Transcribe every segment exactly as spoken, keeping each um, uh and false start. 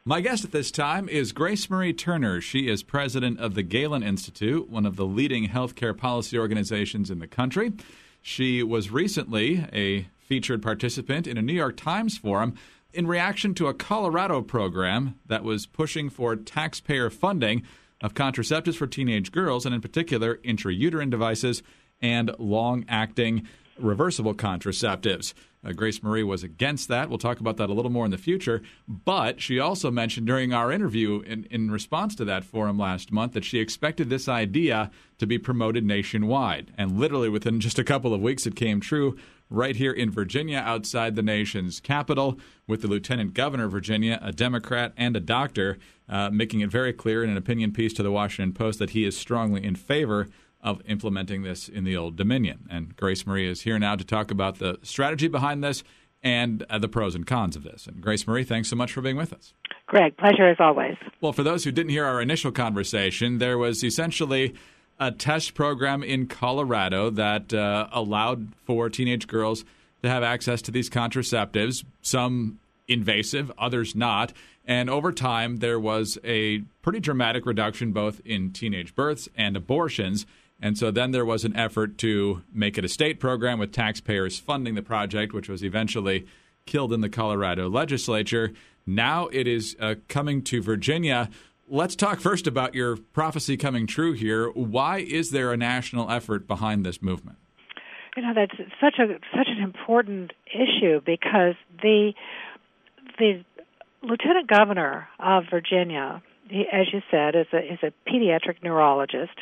My guest at this time is Grace Marie Turner. She is president of the Galen Institute, one of the leading healthcare policy organizations in the country. She was recently a featured participant in a New York Times forum in reaction to a Colorado program that was pushing for taxpayer funding of contraceptives for teenage girls, and in particular intrauterine devices and long-acting reversible contraceptives. Uh, Grace Marie was against that. We'll talk about that a little more in the future. But she also mentioned during our interview in, in response to that forum last month that she expected this idea to be promoted nationwide. And literally within just a couple of weeks, it came true right here in Virginia outside the nation's capital, with the Lieutenant Governor of Virginia, a Democrat and a doctor, uh, making it very clear in an opinion piece to the Washington Post that he is strongly in favor of implementing this in the Old Dominion. And Grace Marie is here now to talk about the strategy behind this and uh, the pros and cons of this. And Grace Marie, thanks so much for being with us. Greg, pleasure as always. Well, for those who didn't hear our initial conversation, there was essentially a test program in Colorado that uh, allowed for teenage girls to have access to these contraceptives, some invasive, others not. And over time, there was a pretty dramatic reduction both in teenage births and abortions. And so then there was an effort to make it a state program with taxpayers funding the project, which was eventually killed in the Colorado legislature. Now it is uh, coming to Virginia. Let's talk first about your prophecy coming true here. Why is there a national effort behind this movement? You know, that's such a such an important issue because the the Lieutenant Governor of Virginia, he, as you said, is a is a pediatric neurologist,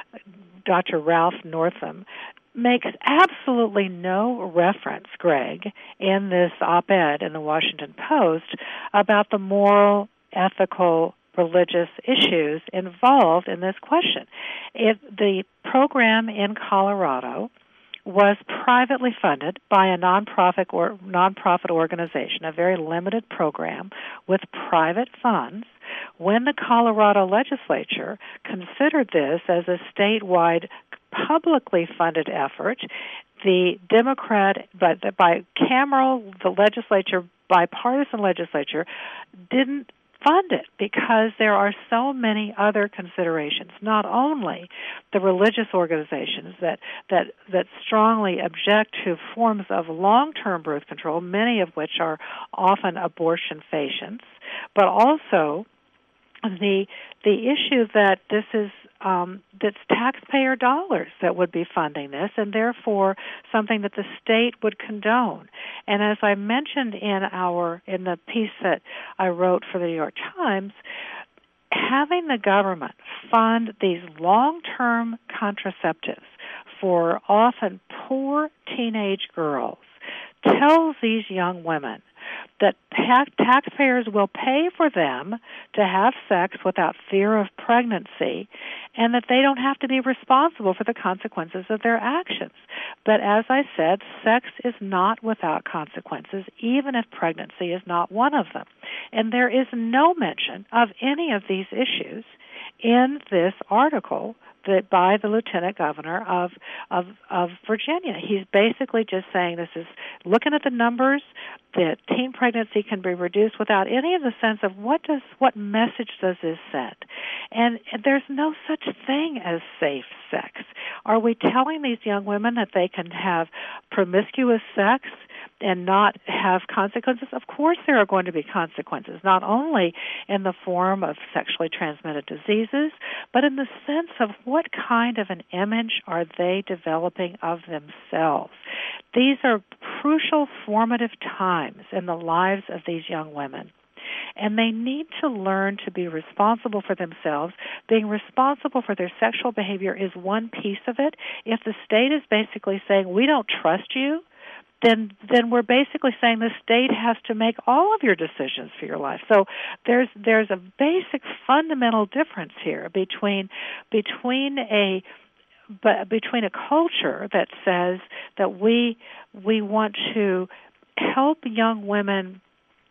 Doctor Ralph Northam, makes absolutely no reference, Greg, in this op-ed in the Washington Post about the moral, ethical, religious issues involved in this question. It, the program in Colorado was privately funded by a nonprofit or nonprofit organization, a very limited program with private funds. When the Colorado legislature considered this as a statewide publicly funded effort, the Democrat, but the bicameral, the legislature, bipartisan legislature, didn't fund it because there are so many other considerations, not only the religious organizations that that that strongly object to forms of long-term birth control, many of which are often abortion patients, but also the the issue that this is um, that's taxpayer dollars that would be funding this, and therefore something that the state would condone. And as I mentioned in our in the piece that I wrote for the New York Times, having the government fund these long-term contraceptives for often poor teenage girls tells these young women that tax- taxpayers will pay for them to have sex without fear of pregnancy, and that they don't have to be responsible for the consequences of their actions. But as I said, sex is not without consequences, even if pregnancy is not one of them. And there is no mention of any of these issues in this article that by the Lieutenant Governor of, of of Virginia. He's basically just saying this is looking at the numbers that teen pregnancy can be reduced without any of the sense of what does what message does this send. And there's no such thing as safe sex. Are we telling these young women that they can have promiscuous sex and not have consequences? Of course there are going to be consequences, not only in the form of sexually transmitted diseases, but in the sense of what kind of an image are they developing of themselves. These are crucial formative times in the lives of these young women. And they need to learn to be responsible for themselves. Being responsible for their sexual behavior is one piece of it. If the state is basically saying, we don't trust you, then then we're basically saying the state has to make all of your decisions for your life. So there's there's a basic fundamental difference here between between a but between a culture that says that we we want to help young women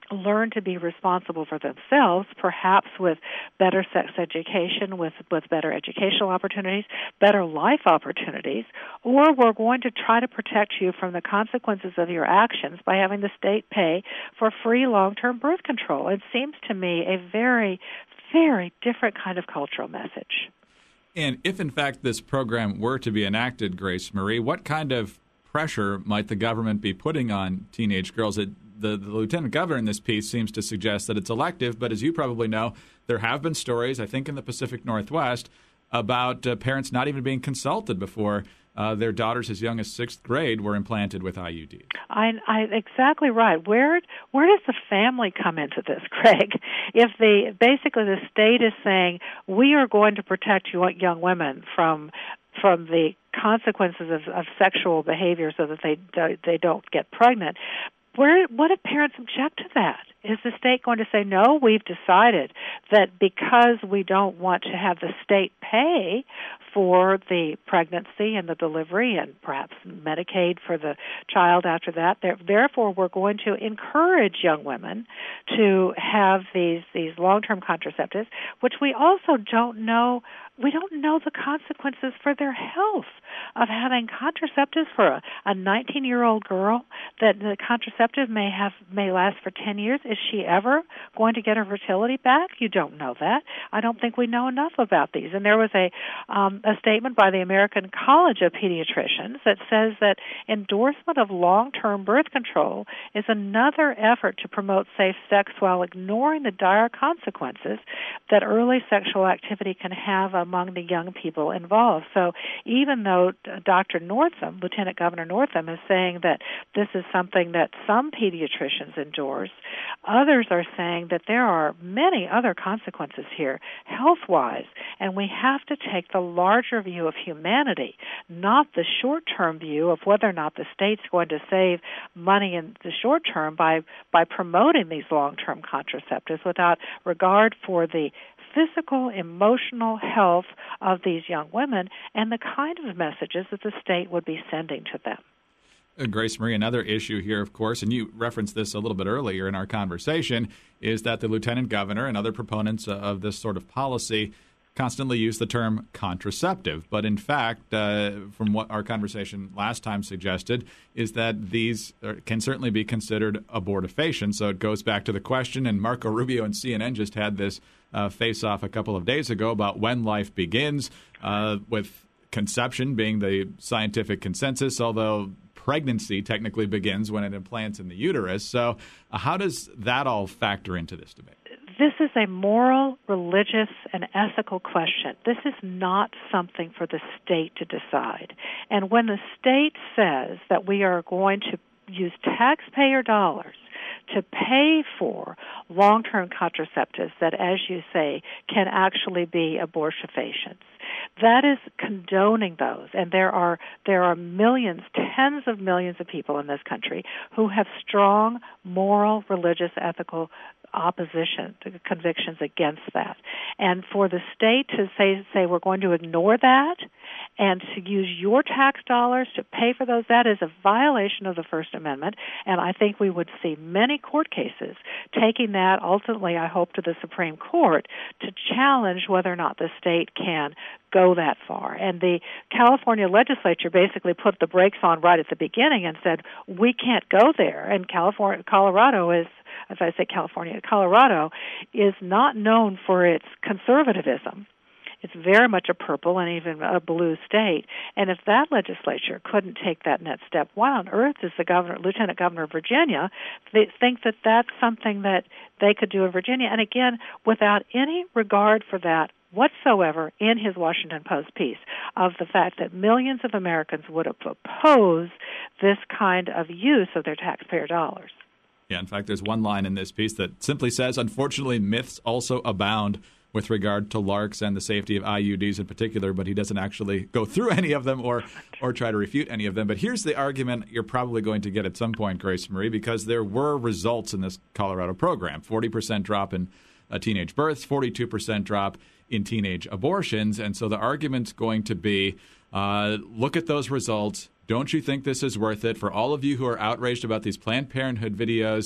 learn to be responsible for themselves, perhaps with better sex education, with, with better educational opportunities, better life opportunities, or we're going to try to protect you from the consequences of your actions by having the state pay for free long-term birth control. It seems to me a very, very different kind of cultural message. And if, in fact, this program were to be enacted, Grace Marie, what kind of pressure might the government be putting on teenage girls? It, the, the lieutenant governor in this piece seems to suggest that it's elective, but as you probably know, there have been stories, I think in the Pacific Northwest, about uh, parents not even being consulted before uh, their daughters as young as sixth grade were implanted with I U Ds. I, I exactly right. Where where does the family come into this, Craig? If the basically the state is saying we are going to protect young women from from the consequences of, of sexual behavior so that they do, they don't get pregnant. Where, what if parents object to that? Is the state going to say, no, we've decided that because we don't want to have the state pay for the pregnancy and the delivery and perhaps Medicaid for the child after that, therefore we're going to encourage young women to have these, these long-term contraceptives, which we also don't know We don't know the consequences for their health of having contraceptives for a, a nineteen-year-old girl that the contraceptive may have may last for ten years. Is she ever going to get her fertility back? You don't know that. I don't think we know enough about these. And there was a um, a statement by the American College of Pediatricians that says that endorsement of long-term birth control is another effort to promote safe sex while ignoring the dire consequences that early sexual activity can have among the young people involved. So even though Doctor Northam, Lieutenant Governor Northam, is saying that this is something that some pediatricians endorse, others are saying that there are many other consequences here, health-wise, and we have to take the larger view of humanity, not the short-term view of whether or not the state's going to save money in the short term by, by promoting these long-term contraceptives without regard for the physical, emotional health of these young women and the kind of messages that the state would be sending to them. Uh, Grace Marie, another issue here, of course, and you referenced this a little bit earlier in our conversation, is that the lieutenant governor and other proponents of this sort of policy constantly use the term contraceptive. But in fact, uh, from what our conversation last time suggested, is that these are, can certainly be considered abortifacient. So it goes back to the question, and Marco Rubio and C N N just had this uh, face-off a couple of days ago about when life begins, uh, with conception being the scientific consensus, although pregnancy technically begins when it implants in the uterus. So uh, how does that all factor into this debate? This is a moral, religious, and ethical question. This is not something for the state to decide. And when the state says that we are going to use taxpayer dollars to pay for long-term contraceptives that, as you say, can actually be abortifacients, that is condoning those. And there are there are millions, tens of millions of people in this country who have strong moral, religious, ethical opposition to convictions against that. And for the state to say say we're going to ignore that and to use your tax dollars to pay for those, that is a violation of the First Amendment. And I think we would see many court cases taking that ultimately, I hope, to the Supreme Court to challenge whether or not the state can go that far. And the California legislature basically put the brakes on right at the beginning and said, we can't go there. And California, Colorado is, as I say California, Colorado is not known for its conservatism. It's very much a purple and even a blue state. And if that legislature couldn't take that next step, why on earth does the governor, Lieutenant Governor of Virginia they think that that's something that they could do in Virginia? And again, without any regard for that whatsoever in his Washington Post piece of the fact that millions of Americans would oppose this kind of use of their taxpayer dollars. Yeah, in fact, there's one line in this piece that simply says, unfortunately, myths also abound with regard to LARCs and the safety of I U Ds in particular, but he doesn't actually go through any of them or or try to refute any of them. But here's the argument you're probably going to get at some point, Grace Marie, because there were results in this Colorado program. forty percent drop in uh, teenage births, forty-two percent drop in teenage abortions. And so the argument's going to be, uh, look at those results. Don't you think this is worth it? For all of you who are outraged about these Planned Parenthood videos,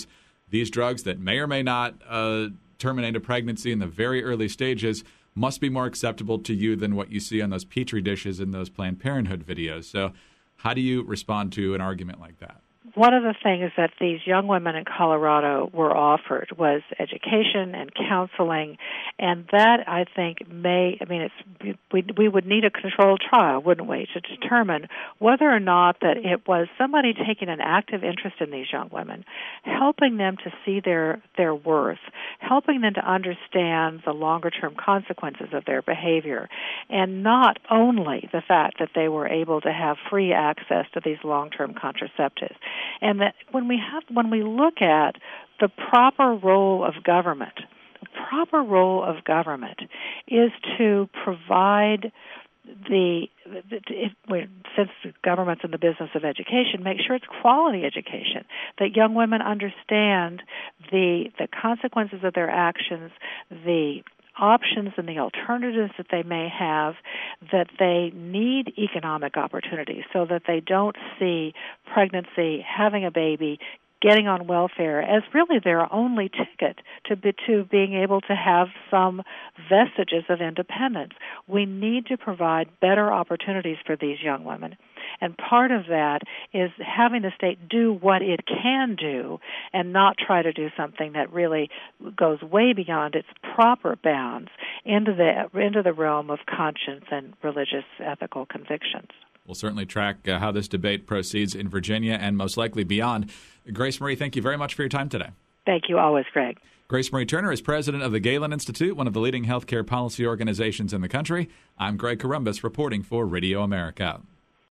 these drugs that may or may not uh, terminate a pregnancy in the very early stages must be more acceptable to you than what you see on those Petri dishes in those Planned Parenthood videos. So how do you respond to an argument like that? One of the things that these young women in Colorado were offered was education and counseling, and that, I think, may, I mean, it's we, we would need a controlled trial, wouldn't we, to determine whether or not that it was somebody taking an active interest in these young women, helping them to see their, their worth, helping them to understand the longer-term consequences of their behavior, and not only the fact that they were able to have free access to these long-term contraceptives. And that when we have, when we look at the proper role of government, the proper role of government is to provide the, if, since the government's in the business of education, make sure it's quality education, that young women understand the the consequences of their actions, the options and the alternatives that they may have, that they need economic opportunities so that they don't see pregnancy, having a baby, getting on welfare as really their only ticket to be, to being able to have some vestiges of independence. We need to provide better opportunities for these young women. And part of that is having the state do what it can do and not try to do something that really goes way beyond its proper bounds into the into the realm of conscience and religious ethical convictions. We'll certainly track uh, how this debate proceeds in Virginia and most likely beyond. Grace Marie, thank you very much for your time today. Thank you always, Greg. Grace Marie Turner is president of the Galen Institute, one of the leading healthcare policy organizations in the country. I'm Greg Corombos reporting for Radio America.